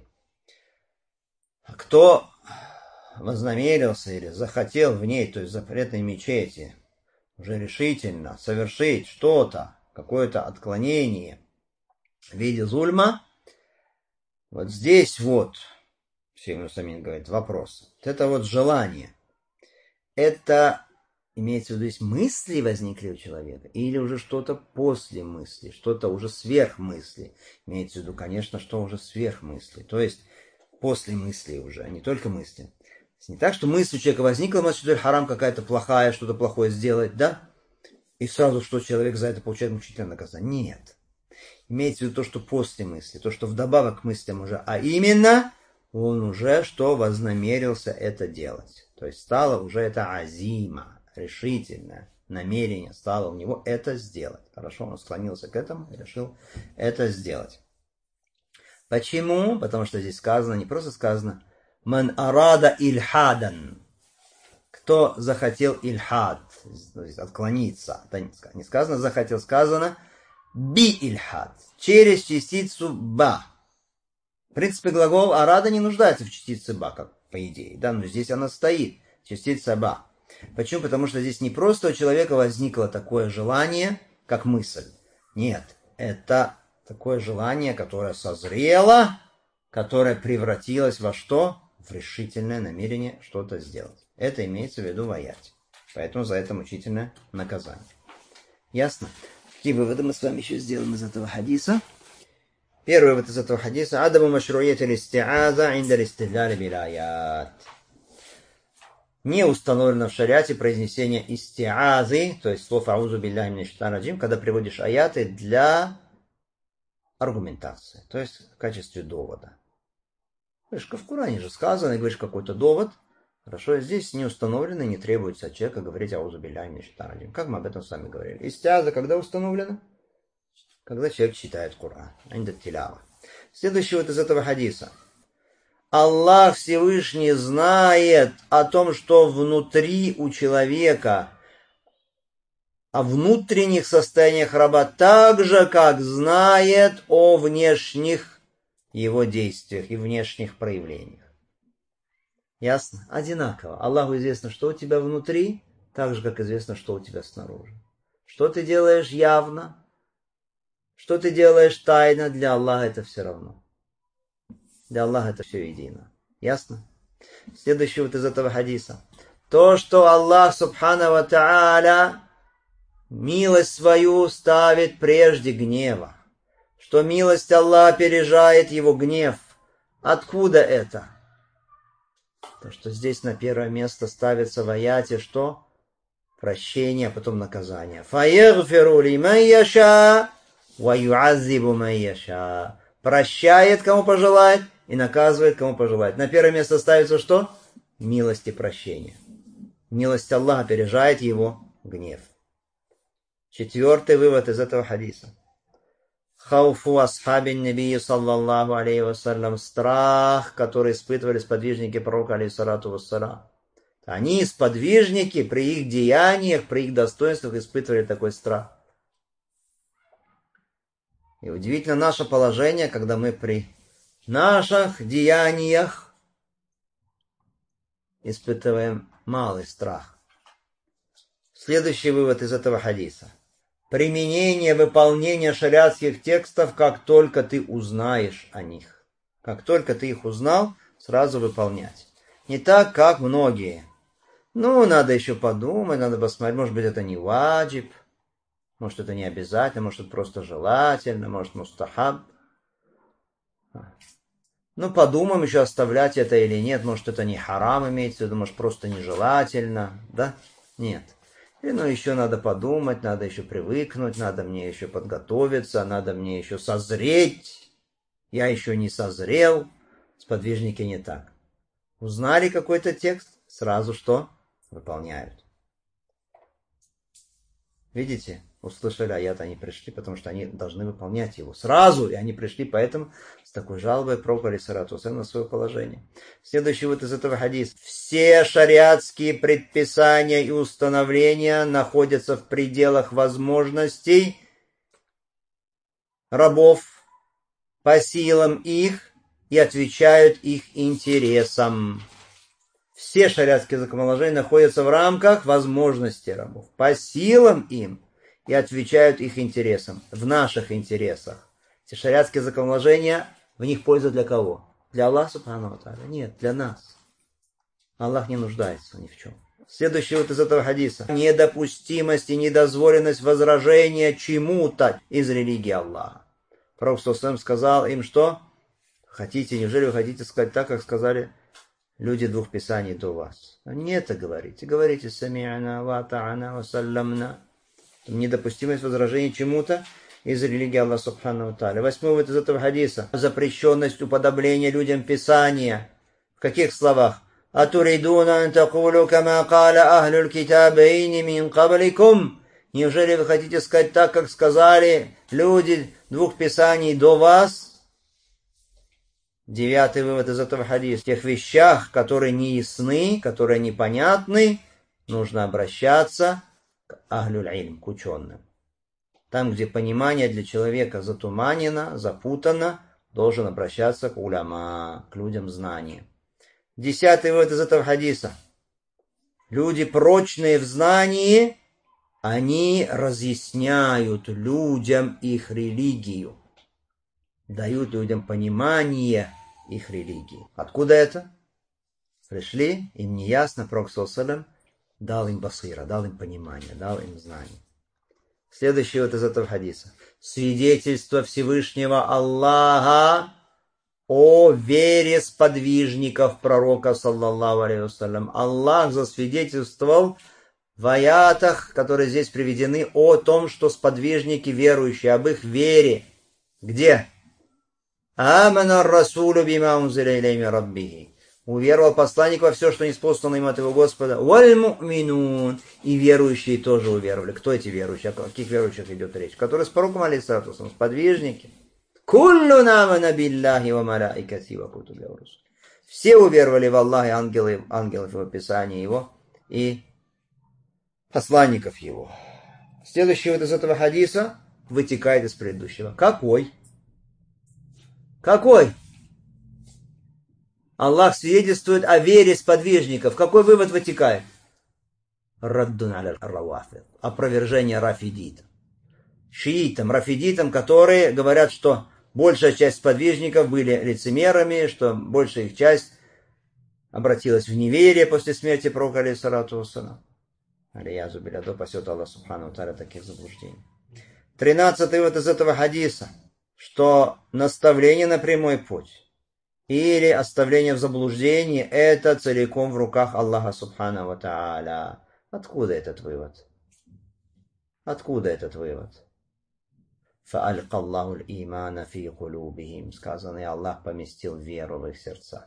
Кто вознамерился или захотел в ней, то есть запретной мечети, уже решительно совершить что-то, какое-то отклонение в виде зульма, вот здесь вот, Всевышний Самин говорит, вопрос. Вот это вот желание, это имеется в виду, есть мысли возникли у человека, или уже что-то после мысли, что-то уже сверх мысли. Имеется в виду, конечно, что уже сверх мысли, то есть после мысли уже, а не только мысли. Не так, что мысль у человека возникла, может, харам какая-то плохая, что-то плохое сделать, да? И сразу, что человек за это получает мучительное наказание. Нет. Имеется в виду то, что после мысли, то, что вдобавок к мыслям уже, а именно он уже что вознамерился это делать. То есть стало уже это азима, решительное намерение стало у него это сделать. Хорошо, он склонился к этому и решил это сделать. Почему? Потому что здесь сказано, не просто сказано, «Ман арада ильхадан». Кто захотел ильхад, то есть отклониться. Не сказано захотел, сказано би ильхад, через частицу ба. В принципе, глагол арада не нуждается в частице ба, как по идее, да, но здесь она стоит, частица ба. Почему? Потому что здесь не просто у человека возникло такое желание, как мысль. Нет, это такое желание, которое созрело, которое превратилось во что? В решительное намерение что-то сделать. Это имеется в виду в аяте. Поэтому за это мучительное наказание. Ясно? Какие выводы мы с вами еще сделаем из этого хадиса? Первый вывод из этого хадиса. Адаму машруият аль-истиаза инда аль-истидляли бил аят. Не установлено в шариате произнесение истиазы, то есть слов аузу билляхи минаш шайтанир раджим, когда приводишь аяты для аргументации, то есть в качестве довода. Говоришь, в Коране же сказано, говоришь какой-то довод. Хорошо, здесь не установлено, не требуется от человека говорить аузу билляхи минаш шайтанир раджим. Как мы об этом с вами говорили. Истиаза когда установлено? Когда человек читает Коран. Следующий вот из этого хадиса. Аллах Всевышний знает о том, что внутри у человека, о внутренних состояниях раба, так же, как знает о внешних его действиях и внешних проявлениях. Ясно? Одинаково. Аллаху известно, что у тебя внутри, так же, как известно, что у тебя снаружи. Что ты делаешь явно, что ты делаешь тайно, для Аллаха это все равно. Для Аллаха это все едино. Ясно? Следующий вот из этого хадиса. То, что Аллах Субхана ва Тааля милость свою ставит прежде гнева. Что милость Аллаха опережает его гнев. Откуда это? То, что здесь на первое место ставится в аяте, что? Прощение, а потом наказание. Фаягфиру лиман яша ва юаззибу ман яша. Прощает, кому пожелает, и наказывает, кому пожелает. На первое место ставится что? Милость и прощение. Милость Аллаха опережает его гнев. Четвертый вывод из этого хадиса. Хауфу асхабин набии саллаллаху алейхи вассалям. Страх, который испытывали сподвижники пророка алейхиссалату вассалам. Они, сподвижники, при их деяниях, при их достоинствах испытывали такой страх. И удивительно наше положение, когда мы при наших деяниях испытываем малый страх. Следующий вывод из этого хадиса. Применение, выполнение шариатских текстов, как только ты узнаешь о них. Как только ты их узнал, сразу выполнять. Не так, как многие. Ну, надо еще подумать, надо посмотреть, может быть, это не ваджиб. Может, это не обязательно, может, это просто желательно, может, мустахаб. Ну, подумаем еще, оставлять это или нет. Может, это не харам имеется в виду, может, просто нежелательно, да? Нет. И, ну, еще надо подумать, надо еще привыкнуть, надо мне еще подготовиться, надо мне еще созреть. Я еще не созрел. Сподвижники не так. Узнали какой-то текст, сразу что? Выполняют. Видите? Услышали аят, они пришли, потому что они должны выполнять его сразу, и они пришли поэтому с такой жалобой пророку алейхиссалату вассалям на свое положение. Следующий вот из этого хадиса. Все шариатские предписания и установления находятся в пределах возможностей рабов по силам их и отвечают их интересам. Все шариатские законоположения находятся в рамках возможностей рабов, по силам им, и отвечают их интересам, в наших интересах. Эти шариатские законоположения, в них польза для кого? Для Аллаха Субхану ва Тааля? Нет, для нас. Аллах не нуждается ни в чем. Следующий вот из этого хадиса. Недопустимость и недозволенность возражения чему-то из религии Аллаха. Пророк ﷺ сказал им, что? Хотите, неужели вы хотите сказать так, как сказали люди двух писаний до вас? Не это говорите. Говорите сами'на ва атa'на ва салламна. Недопустимость возражения чему-то из религии Аллаха Субхану ва Тааля. Восьмой вот из этого хадиса. Запрещенность уподобления людям Писания. В каких словах? «Атуридуна ан такулу кама каля ахлюль китабейни мин кабликум». Неужели вы хотите сказать так, как сказали люди двух Писаний до вас? Девятый вывод из этого хадиса. В тех вещах, которые не ясны, которые непонятны, нужно обращаться к ахлюль ильм, к ученым. Там, где понимание для человека затуманено, запутано, должен обращаться к уляма, к людям знания. Десятый вывод из этого хадиса. Люди, прочные в знании, они разъясняют людям их религию. Дают людям понимание их религии. Откуда это? Пришли, им не ясно, Пророк саллаллаху алейхи ва саллям дал им басира, дал им понимание, дал им знание. Следующий вот из этого хадиса. Свидетельство Всевышнего Аллаха о вере сподвижников пророка, саллаллаху алейхи ва саллям. Аллах засвидетельствовал в аятах, которые здесь приведены, о том, что сподвижники верующие, об их вере. Где? Амана расулю бима унзиля илейми раббихи. Уверовал посланник во все, что ниспослано им от его Господа. Валь му'минун. И верующие тоже уверовали. Кто эти верующие? О каких верующих идет речь? Которые с пророком алейхиссалату вассалям, сподвижники. Куллу намана биллахи ва малаикати ва кутуби ва русули. Все уверовали в Аллаха и ангелы, ангелов его, Писания его и посланников его. Следующий вот из этого хадиса вытекает из предыдущего. Какой? Какой? Аллах свидетельствует о вере сподвижников. Какой вывод вытекает? Раддун аля равафид. Опровержение рафидитам. Шиитам, рафидитам, которые говорят, что большая часть сподвижников были лицемерами, что большая их часть обратилась в неверие после смерти пророка алейхиссалату вассалам. Алиязу билля, да пасет Аллах субхану ва тааля таких заблуждений. Тринадцатый вывод из этого хадиса, что наставление на прямой путь или оставление в заблуждении, это целиком в руках Аллаха субхану ва тааля. Откуда этот вывод? Откуда этот вывод? فَأَلْقَ اللَّهُ الْإِيمَانَ فِي قُلُوبِهِمْ. Сказано, и Аллах поместил веру в их сердца.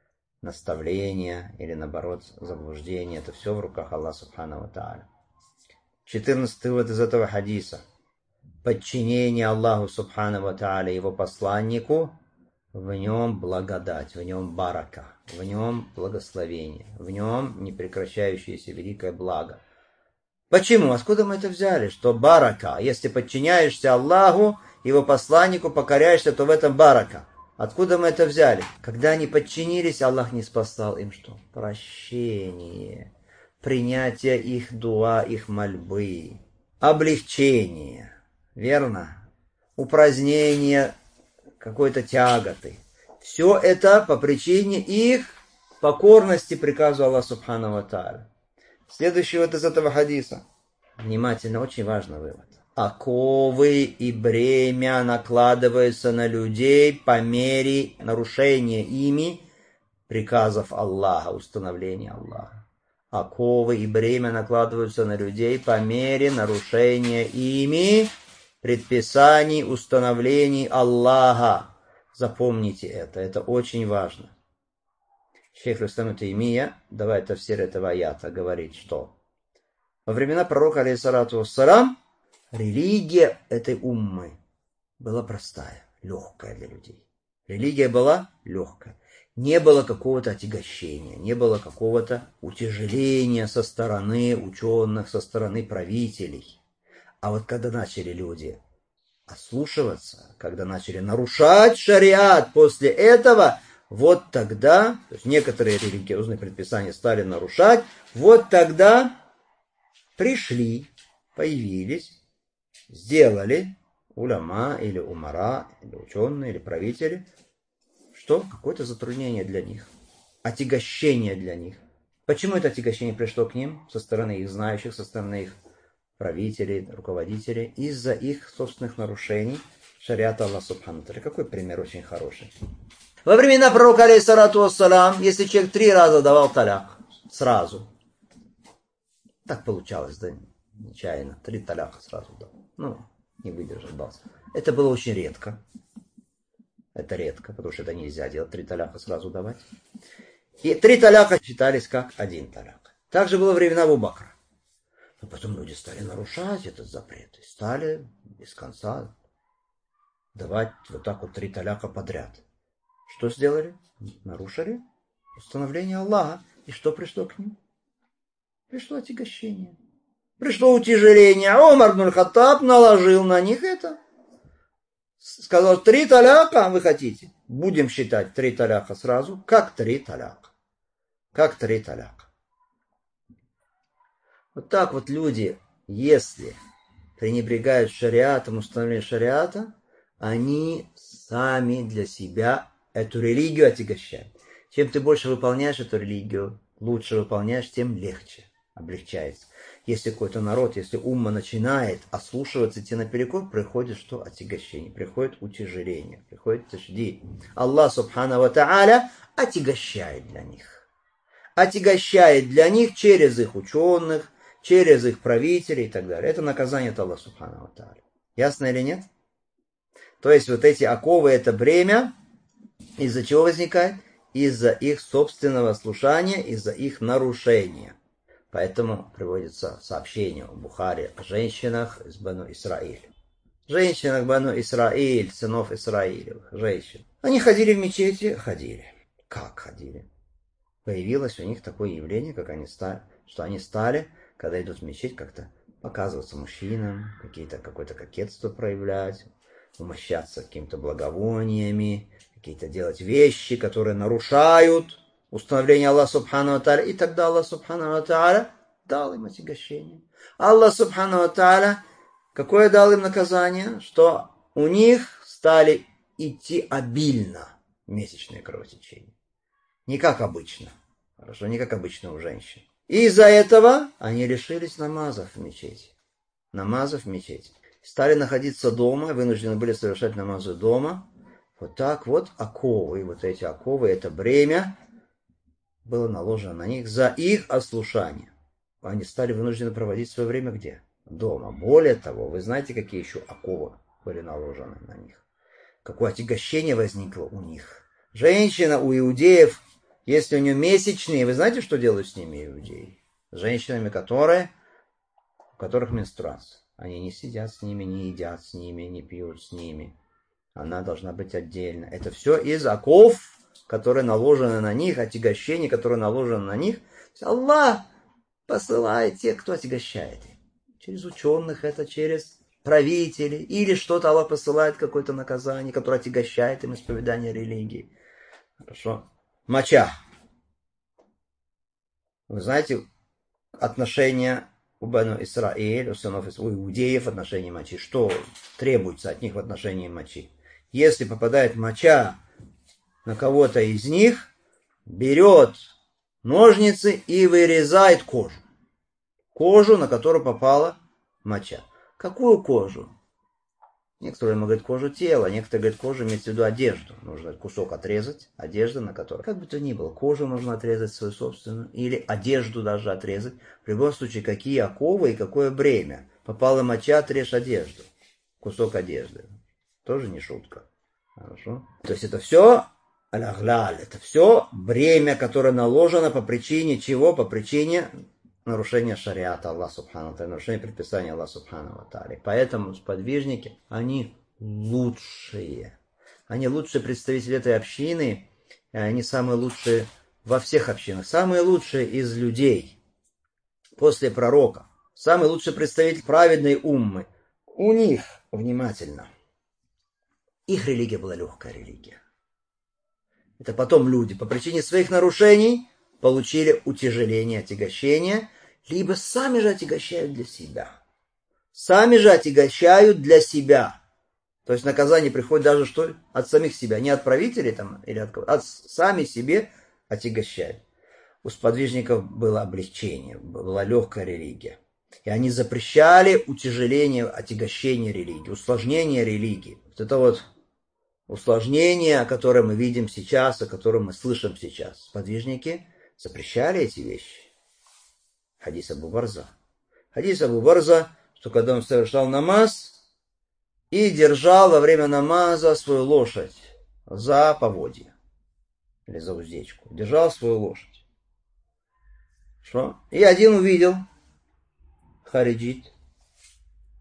Наставление или, наоборот, заблуждение, это все в руках Аллаха субхану ва тааля. Четырнадцатый вывод из этого хадиса. Подчинение Аллаху субхану ва тааля, его посланнику, в нем благодать, в нем барака, в нем благословение, в нем непрекращающееся великое благо. Почему? Откуда мы это взяли? Что барака, если подчиняешься Аллаху, его посланнику, покоряешься, то в этом барака. Откуда мы это взяли? Когда они подчинились, Аллах не спасал им что? Прощение, принятие их дуа, их мольбы, облегчение, верно? Упразднение какой-то тяготы. Все это по причине их покорности приказу Аллаха субхану ва тааля. Следующий вот из этого хадиса. Внимательно, очень важный вывод. Оковы и бремя накладываются на людей по мере нарушения ими приказов Аллаха, установления Аллаха. Оковы и бремя накладываются на людей по мере нарушения ими предписаний, установлений Аллаха. Запомните это, это очень важно. Шейх Рустам Таймия, давай тафсир этого аята, говорит, что во времена пророка, алейхиссалату вассалам, религия этой уммы была простая, легкая для людей. Религия была легкая. Не было какого-то отягощения, не было какого-то утяжеления со стороны ученых, со стороны правителей. А вот когда начали люди ослушиваться, когда начали нарушать шариат после этого, вот тогда, то есть некоторые религиозные предписания стали нарушать, вот тогда пришли, появились, сделали уляма или умара, или ученые, или правители, что какое-то затруднение для них, отягощение для них. Почему это отягощение пришло к ним со стороны их знающих, со стороны их правителей, руководителей, из-за их собственных нарушений шариата Аллаха субхану ва тааля. Какой пример очень хороший. Во времена пророка, алейхиссалату вассалам, если человек три раза давал таляк, сразу, так получалось, да, нечаянно, три таляка сразу дал, ну, не выдержал, дался. Это было очень редко. Это редко, потому что это нельзя делать, три таляка сразу давать. И три таляка считались как один таляк. Так же было во времена Абу Бакра. Но потом люди стали нарушать этот запрет. И стали без конца давать вот так вот три таляка подряд. Что сделали? Нарушили установление Аллаха. И что пришло к ним? Пришло отягощение. Пришло утяжеление. Умар ибн Хаттаб наложил на них это. Сказал, три таляка вы хотите? Будем считать три таляка сразу. Как три таляка? Как три таляка? Вот так вот люди, если пренебрегают шариатом, установлением шариата, они сами для себя эту религию отягощают. Чем ты больше выполняешь эту религию, лучше выполняешь, тем легче, облегчается. Если какой-то народ, если умма начинает ослушиваться, идти наперекор, приходит что? Отягощение, приходит утяжеление, приходит тажди. Аллах субхана ва тааля отягощает для них. Отягощает для них через их ученых, через их правителей и так далее. Это наказание от Аллаха субхана ва тааля. Ясно или нет? То есть вот эти оковы, это бремя, из-за чего возникает? Из-за их собственного слушания, из-за их нарушения. Поэтому приводится сообщение в Бухаре о женщинах из Бану Исраиль. Женщинах Бану Исраиль, сынов Исраилевых, женщин. Они ходили в мечети? Ходили. Как ходили? Появилось у них такое явление, как они стали, что они стали, когда идут в мечеть, как-то показываться мужчинам, какие-то, какое-то кокетство проявлять, умощаться какими-то благовониями, какие-то делать вещи, которые нарушают установление Аллаха субхану ва тааля. И тогда Аллах субхану ва тааля дал им отягощение. Аллах субхану ва тааля какое дал им наказание? Что у них стали идти обильно месячные кровотечения. Не как обычно. Хорошо, не как обычно у женщин. И из-за этого они лишились намазов в мечети. Намазов в мечети. Стали находиться дома, вынуждены были совершать намазы дома. Вот так вот оковы, вот эти оковы, это бремя было наложено на них за их ослушание. Они стали вынуждены проводить свое время где? Дома. Более того, вы знаете, какие еще оковы были наложены на них? Какое отягощение возникло у них? Женщина у иудеев, если у нее месячные, вы знаете, что делают с ними иудеи? С женщинами, которые, у которых менструация. Они не сидят с ними, не едят с ними, не пьют с ними. Она должна быть отдельно. Это все из оков, которые наложены на них, отягощения, которые наложены на них. Аллах посылает тех, кто отягощает их. Через ученых это, через правителей. Или что-то Аллах посылает, какое-то наказание, которое отягощает им исповедание религии. Хорошо. Моча. Вы знаете, отношения у Бану Исраиль, у сынов у иудеев в отношении мочи. Что требуется от них в отношении мочи? Если попадает моча на кого-то из них, берет ножницы и вырезает кожу. Кожу, на которую попала моча. Какую кожу? Некоторые говорят кожу тела, некоторые говорят кожу, имеется в виду одежду. Нужно кусок отрезать, одежда на которой. Как бы то ни было, кожу нужно отрезать свою собственную, или одежду даже отрезать. В любом случае, какие оковы и какое бремя. Попала моча, отрежь одежду. Кусок одежды. Тоже не шутка. Хорошо? То есть это все аль-аглаль, это все бремя, которое наложено по причине чего? По причине нарушение шариата Аллаха субхану ва тааля, нарушение предписания Аллаха субхану ва тааля. Поэтому сподвижники, они лучшие. Они лучшие представители этой общины, и они самые лучшие во всех общинах. Самые лучшие из людей после пророка. Самый лучший представитель праведной уммы. У них, внимательно, их религия была легкая религия. Это потом люди по причине своих нарушений получили утяжеление, отягощение, либо сами же отягощают для себя. Сами же отягощают для себя. То есть наказание приходит даже что? От самих себя. Не от правителей там, или от кого, а сами себе отягощают. У сподвижников было облегчение, была легкая религия. И они запрещали утяжеление, отягощение религии, усложнение религии. Вот это вот усложнение, которое мы видим сейчас, о котором мы слышим сейчас. Сподвижники запрещали эти вещи. Хадис Абу Барза. Хадис Абу Барза, что когда он совершал намаз и держал во время намаза свою лошадь за поводья или за уздечку. Держал свою лошадь. Что? И один увидел хариджит.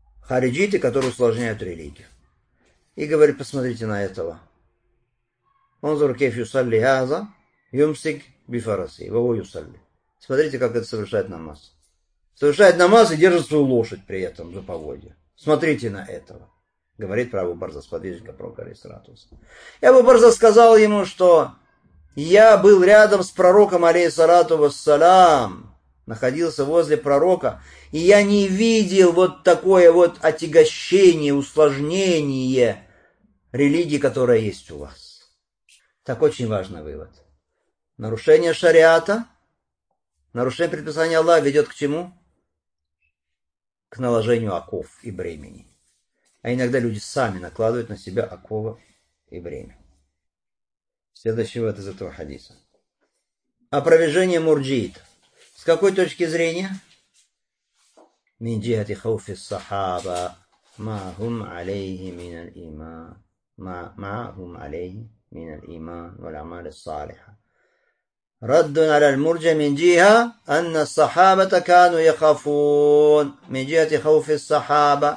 Хариджиты, которые усложняют религию. И говорит, посмотрите на этого. Онзур кейф юсалли хаза, юмсик бифараси, ваво юсалли. Смотрите, как это совершает намаз. Совершает намаз и держит свою лошадь при этом за поводья. Смотрите на этого. Говорит про Абу Барза, сподвижника пророка алейхиссалату вассалам. И Абу Барза сказал ему, что я был рядом с пророком алейхиссалату вассалам, находился возле пророка, и я не видел вот такое вот отягощение, усложнение религии, которая есть у вас. Так очень важный вывод. Нарушение шариата, нарушение предписания Аллаха ведет к чему? К наложению оков и бремени. А иногда люди сами накладывают на себя оковы и бремя. Следующий вывод из этого хадиса. Опровержение мурджиит. С какой точки зрения? Мин джихати хауфи сахаба ма хум алейхи мин аль-иман ма хум алейхи мин аль-иман валь амаль ас-салиха. رد على المرجع من جهة أن الصحابة كانوا يخافون من جهة خوف الصحابة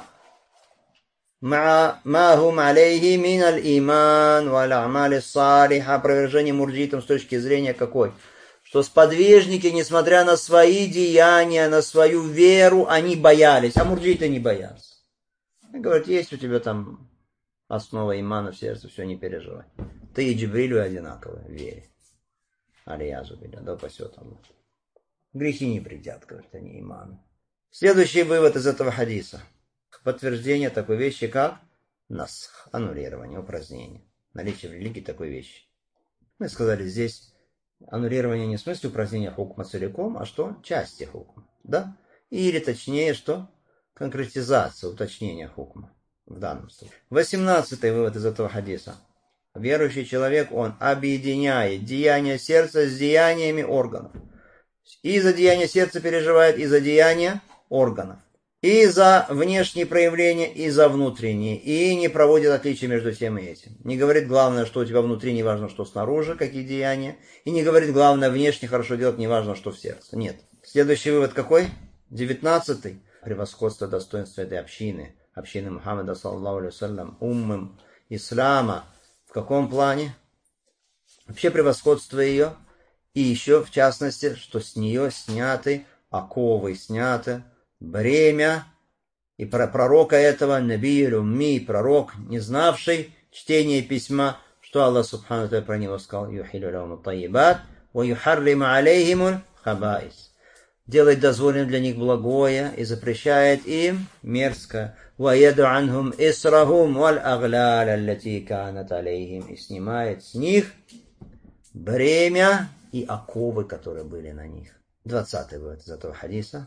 مع ما هم عليه من الإيمان والأعمال الصالحة. Опровержение мурджитам с точки зрения какой? Что сподвижники, несмотря на свои деяния, на свою веру, они боялись, а мурджиты не боятся. И говорят, есть у тебя там основа имана в сердце, все, не переживай. Ты и Джибрилю одинаковые в вере. Алиязу биля, да упасет Аллах. Грехи не вредят, говорят они, иману. Следующий вывод из этого хадиса. Подтверждение такой вещи, как насх, аннулирование, упразднение. Наличие в религии такой вещи. Мы сказали здесь аннулирование не в смысле упразднения хукма целиком, а что? Части хукма. Да? Или точнее, что? Конкретизация, уточнение хукма. В данном случае. Восемнадцатый вывод из этого хадиса. Верующий человек, он объединяет деяния сердца с деяниями органов. И за деяния сердца переживает, и за деяния органов. И за внешние проявления, и за внутренние. И не проводит отличия между тем и этим. Не говорит, главное, что у тебя внутри, не важно, что снаружи, какие деяния. И не говорит, главное, внешне хорошо делать, не важно, что в сердце. Нет. Следующий вывод какой? Девятнадцатый. Превосходство достоинства этой общины. Общины Мухаммада, саллаллаху алейхи вассалям, уммам, ислама. В каком плане? Вообще превосходство ее. И еще, в частности, что с нее сняты оковы, сняты бремя. И про пророка этого, набиюль умми, пророк, не знавший чтения письма, что Аллах Субхану ва про него сказал, юхилю лахуму тайибат, ва юхарриму алейхимуль хабаис. Делает дозволенным для них благое и запрещает им мерзкое. وَيَدُ عَنْهُمْ إِسْرَهُمْ وَالْأَغْلَالَ الَّتِي كَانَتْ عَلَيْهِمْ. И снимает с них бремя и оковы, которые были на них. Двадцатый вывод из этого хадиса.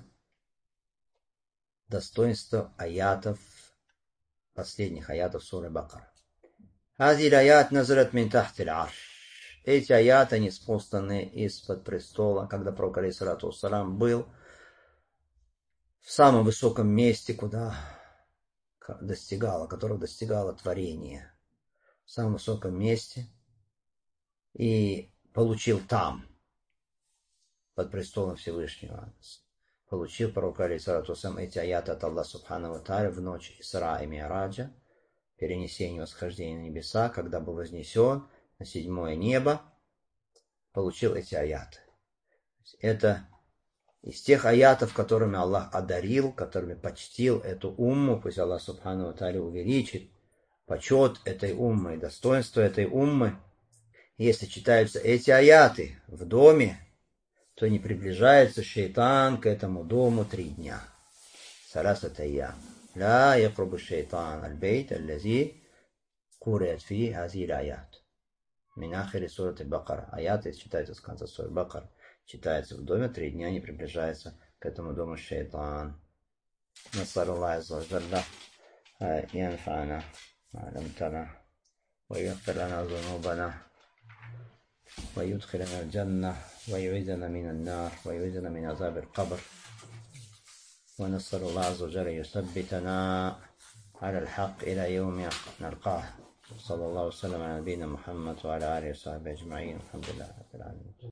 Достоинство аятов, последних аятов суры Бакара. هذه الآيات نزلت من تحت العرش. Эти аяты, они спосланы из-под престола, когда пророк алейхиссалату вассалам был в самом высоком месте, куда достигало, которого достигало творение. В самом высоком месте. И получил там, под престолом Всевышнего, получил пророк алейхиссалату вассалам эти аяты от Аллаха субхану ва тааля в ночь Исра и Ми'раджа, перенесение восхождения на небеса, когда был вознесен на седьмое небо, получил эти аяты. Это из тех аятов, которыми Аллах одарил, которыми почтил эту умму, пусть Аллах субхану ва тааля увеличит почет этой уммы и достоинство этой уммы. Если читаются эти аяты в доме, то не приближается шейтан к этому дому три дня. Саласат айям. Ла якрубу шейтан аль-бейт аллази курият фи хази аят. Мин ахири сурат аль-Бакара. Аяты читаются с конца суры Бакара. Читается в доме, три дня не приближается к этому дому шейтан. Насалю Аллах азза ва джалля янфа'ана ма алламтана ва яghfir лана зунубана ва юдхилана аль-джанна ва ю'изана мин ан-нар ва ю'изана мин азаб аль-qabr. ونسأل الله عز وجل يثبتنا على الحق إلى يوم نلقاه. صلى الله وسلم على نبينا محمد وعلى آله وصحبه أجمعين. الحمد لله رب العالمين.